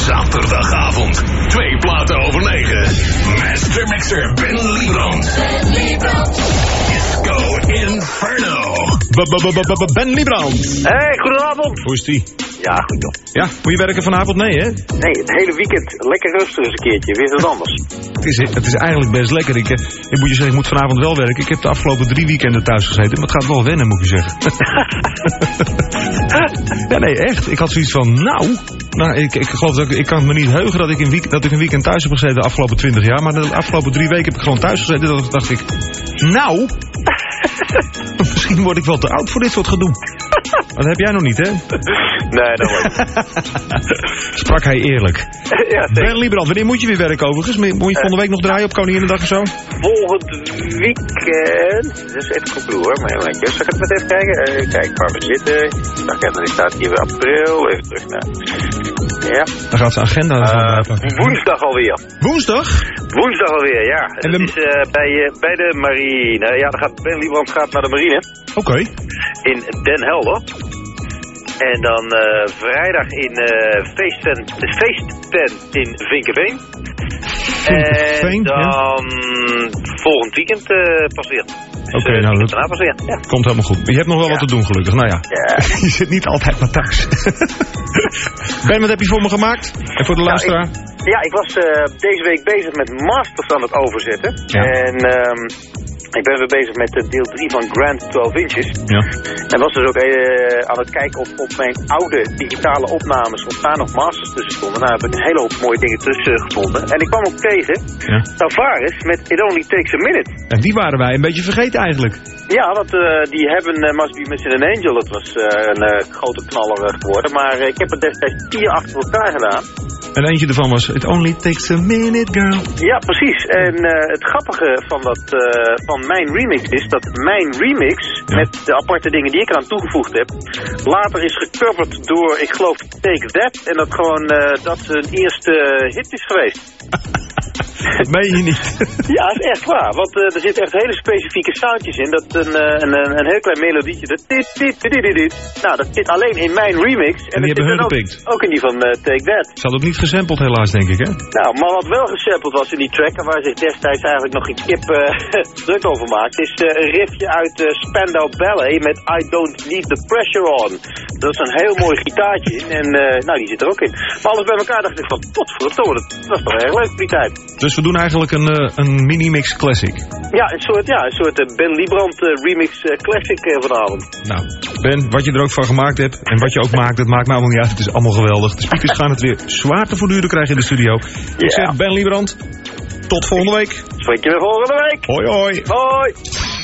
Zaterdagavond, 2 platen over 9. Master Mixer Ben Liebrand. Disco Inferno. Ben Liebrand. Hey, goedenavond. Hoe is die? Ja, goed toch. Ja, moet je werken vanavond? Nee, hè? Nee, het hele weekend lekker rustig eens een keertje. Weer wat anders. Het is eigenlijk best lekker. Ik moet je zeggen, ik moet vanavond wel werken. Ik heb de afgelopen 3 weekenden thuis gezeten, maar het gaat wel wennen, moet je zeggen. Ja, nee, echt. Ik had zoiets van, ik geloof dat ik kan me niet heugen dat ik een weekend thuis heb gezeten de afgelopen 20 jaar. Maar de afgelopen 3 weken heb ik gewoon thuis gezeten. Dat dacht ik, misschien word ik wel te oud voor dit soort gedoe. Dat heb jij nog niet, hè? Nee, dat wordt niet. Sprak hij eerlijk. Ja, Ben Liebrand, wanneer moet je weer werken overigens? Moet je volgende week nog draaien op Koninginnedag of zo? Volgend weekend. Dus even goed doen hoor. Maar ik zal het met even kijken. Kijk waar we zitten. Dan staat hier weer april. Even terug naar. Ja. Dan gaat zijn agenda. Woensdag alweer. Woensdag? Woensdag alweer, ja. En dat is bij de marine. Ja, dan gaat Ben Liebrand naar de marine. Oké. In Den Helder. En dan vrijdag in feesttent in Vinkeveen. En dan volgend weekend pas weer. Oké, nou dat ja. Komt helemaal goed. Je hebt nog wel wat te doen gelukkig. Nou ja, je zit niet altijd maar thuis. Ben, wat heb je voor me gemaakt? En voor de luisteraar? Ja, ik was deze week bezig met masters aan het overzetten. Ja. En ik ben weer bezig met deel 3 van Grand 12 Inches. Ja. En was dus ook aan het kijken op mijn oude digitale opnames of daar nog masters tussen stonden. Nou heb ik een hele hoop mooie dingen tussen gevonden. En ik kwam ook tegen Tavares met It Only Takes a Minute. En die waren wij een beetje vergeten eigenlijk. Ja, want die hebben Must Be Missing an Angel. Dat was een grote knaller geworden. Maar ik heb er destijds 4 achter elkaar gedaan. En eentje ervan was It Only Takes a Minute, girl. Ja, precies. En het grappige van mijn remix is dat mijn remix, met de aparte dingen die ik eraan toegevoegd heb, later is gecoverd door, ik geloof, Take That. En dat gewoon dat een eerste hit is geweest. Dat meen je niet. Ja, dat is echt waar. Want er zitten echt hele specifieke soundjes in. Dat een heel klein melodietje. Nou, dat zit alleen in mijn remix. En die hebben hun gepikt. Ook in die van Take That. Ze hadden ook niet gesampled helaas, denk ik, hè? Nou, maar wat wel gesampled was in die track, en waar zich destijds eigenlijk nog geen kip druk over maakt, is een riffje uit Spandau Ballet met I Don't Need the Pressure On. Dat is een heel mooi gitaartje in. En nou, die zit er ook in. Maar alles bij elkaar dacht ik van, potverdomme, dat was toch erg leuk die tijd. Dus we doen eigenlijk een mini-mix classic. Ja, een soort Ben Liebrand remix classic vanavond. Nou, Ben, wat je er ook van gemaakt hebt en wat je ook maakt, het maakt me allemaal niet uit. Het is allemaal geweldig. De speakers gaan het weer zwaar te voortduren krijgen in de studio. Ik zeg Ben Liebrand, tot volgende week. Spreek je weer volgende week. Hoi hoi. Hoi.